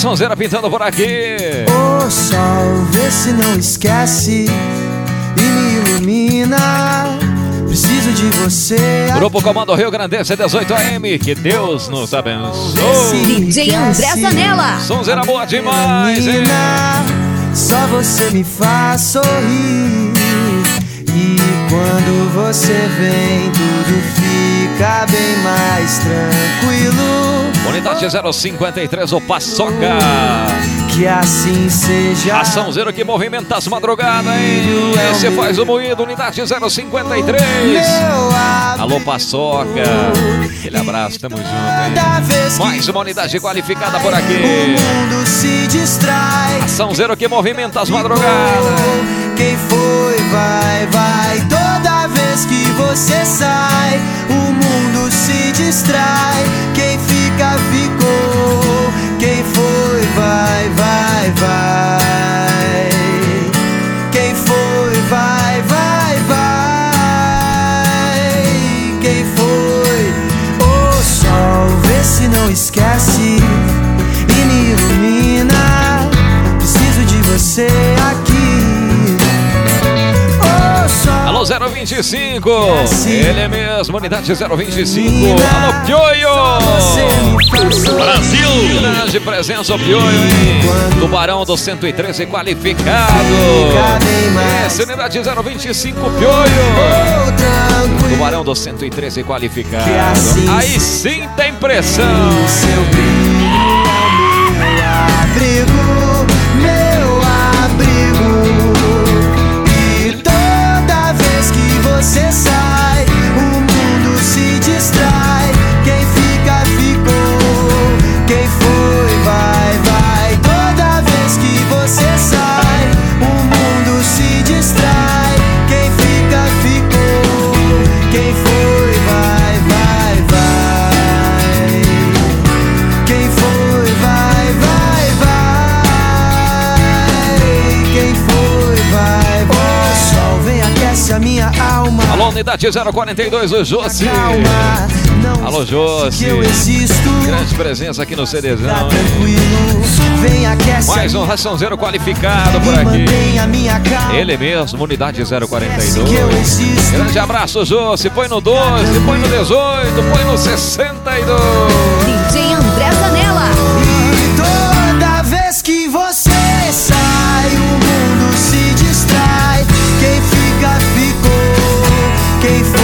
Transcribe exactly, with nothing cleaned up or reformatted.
Sonzeira pintando por aqui. O sol, vê se não esquece e me ilumina. Preciso de você. Grupo Comando Rio Grandense dezoito A M. Que Deus nos abençoe. D J André Zanella. Sonzeira boa demais, hein? Só você me faz sorrir. E quando você vem, tudo fica bem mais tranquilo. Unidade zero cinquenta e três, o Paçoca. Que assim seja. Ação Zero que movimenta as madrugadas, hein? Esse faz o moído, unidade zero cinquenta e três. Alô, Paçoca. Aquele abraço, tamo junto, hein? Mais uma unidade qualificada por aqui. O mundo se distrai. Ação Zero que movimenta as madrugadas. Quem foi, vai, vai. Toda vez que você sai, o mundo se distrai. Quem fica, ficou. Quem foi, vai, vai, vai. Quem foi, vai, vai, vai. Quem foi? O sol, vê se não esquece e me ilumina. Preciso de você aqui. Alô, zero vinte e cinco. Ele é mesmo, unidade zero vinte e cinco. Alô, Pioio. Brasil. Grande presença, o Pioio, hein? Tubarão do cento e treze qualificado. Essa unidade zero vinte e cinco, Pioio. Tubarão do cento e treze qualificado. Aí sim tem pressão. Seu brilho é meu abrigo, meu abrigo. Você sai, o mundo se distrai. Quem fica, ficou. Quem foi, vai, vai. Toda vez que você sai, o mundo se distrai. Quem fica, ficou. Quem foi, vai, vai, vai. Quem foi, vai, vai, vai. Quem foi, vai, vai. O sol vem, aquece a minha alma. Alô, unidade zero quarenta e dois, o Jossi. Alô, Jossi. Grande presença aqui no CDzão. Mais um raçãozeiro qualificado por aqui. Ele mesmo, unidade zero quarenta e dois. Grande abraço, Jossi. Põe no doze, põe no dezoito, põe no sessenta e dois. D J André Zanella. E toda vez que você sai, o mundo se distrai. Quem fica, ficou. Quem